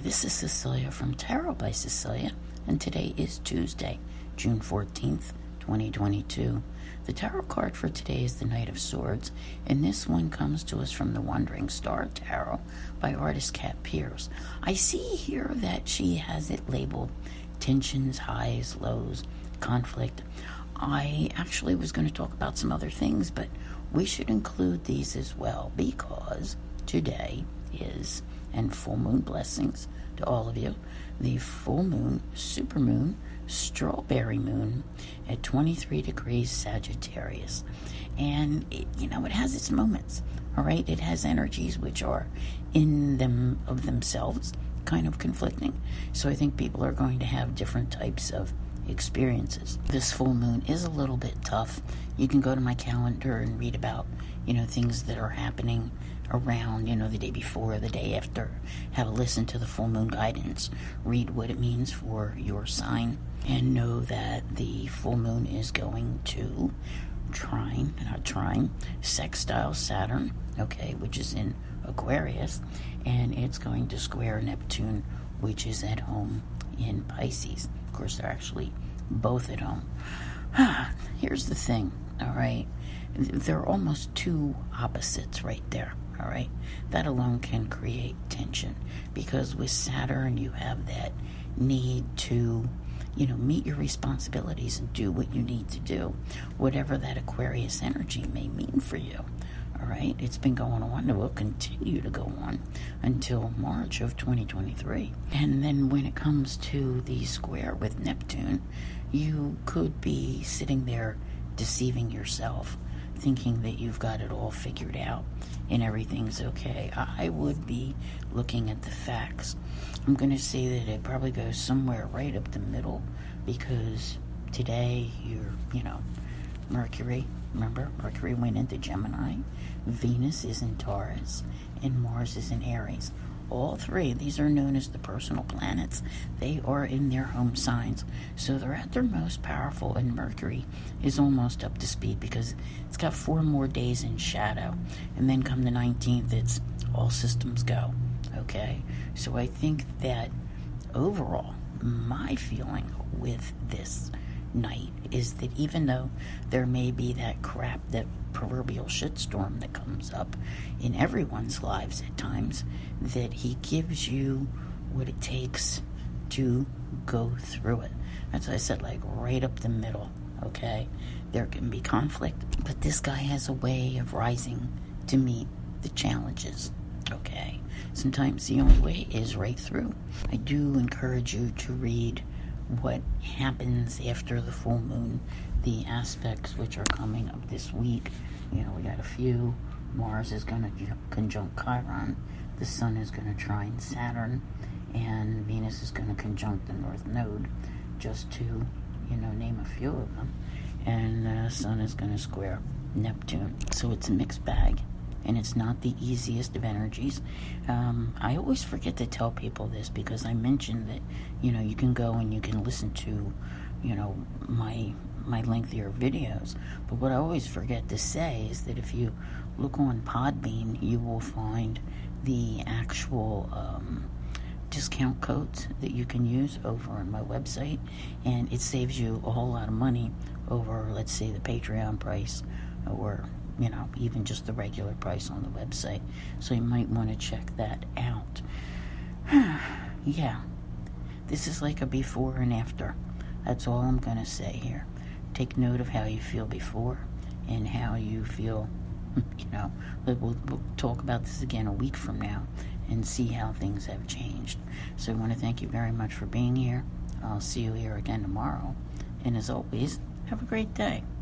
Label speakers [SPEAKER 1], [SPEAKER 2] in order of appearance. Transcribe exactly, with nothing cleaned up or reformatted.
[SPEAKER 1] This is Cecilia from Tarot by Cecilia, and today is Tuesday, June fourteenth, twenty twenty-two. The tarot card for today is the Knight of Swords, and this one comes to us from the Wandering Star Tarot by artist Kat Pierce. I see here that she has it labeled tensions, highs, lows, conflict. I actually was going to talk about some other things, but we should include these as well because today is, and full moon blessings to all of you, the full moon, super moon, strawberry moon at twenty-three degrees Sagittarius. And, it, you know, it has its moments, all right? It has energies which are in them of themselves kind of conflicting. So I think people are going to have different types of experiences. This full moon is a little bit tough. You can go to my calendar and read about, you know, things that are happening around, you know, the day before, the day after, how to listen to the full moon guidance, read what it means for your sign, and know that the full moon is going to trine, not trine, sextile Saturn, okay, which is in Aquarius, and it's going to square Neptune, which is at home in Pisces. Of course, they're actually both at home. Here's the thing, all right? They're almost two opposites right there, all right? That alone can create tension because with Saturn, you have that need to, you know, meet your responsibilities and do what you need to do, whatever that Aquarius energy may mean for you. All right, it's been going on. It will continue to go on until March of twenty twenty-three. And then when it comes to the square with Neptune, you could be sitting there deceiving yourself, thinking that you've got it all figured out and everything's okay. I would be looking at the facts. I'm going to say that it probably goes somewhere right up the middle because today you're, you know, Mercury, remember, Mercury went into Gemini, Venus is in Taurus, and Mars is in Aries. All three, these are known as the personal planets. They are in their home signs. So they're at their most powerful, and Mercury is almost up to speed because it's got four more days in shadow. And then come the nineteenth, it's all systems go. Okay? So I think that overall, my feeling with this night is that even though there may be that crap, that proverbial shitstorm that comes up in everyone's lives at times, that he gives you what it takes to go through it. That's why I said, like, right up the middle, okay? There can be conflict, but this guy has a way of rising to meet the challenges, okay? Sometimes the only way is right through. I do encourage you to read what happens after the full moon, the aspects which are coming up this week. You know, we got a few. Mars is going to conjunct Chiron. The Sun is going to trine Saturn. And Venus is going to conjunct the North Node, just to, you know, name a few of them. And the uh, Sun is going to square Neptune. So it's a mixed bag. And it's not the easiest of energies. Um, I always forget to tell people this because I mentioned that, you know, you can go and you can listen to, you know, my my lengthier videos. But what I always forget to say is that if you look on Podbean, you will find the actual um, discount codes that you can use over on my website. And it saves you a whole lot of money over, let's say, the Patreon price or, you know, even just the regular price on the website. So you might want to check that out. Yeah. This is like a before and after. That's all I'm going to say here. Take note of how you feel before and how you feel, you know. We'll, we'll talk about this again a week from now and see how things have changed. So I want to thank you very much for being here. I'll see you here again tomorrow. And as always, have a great day.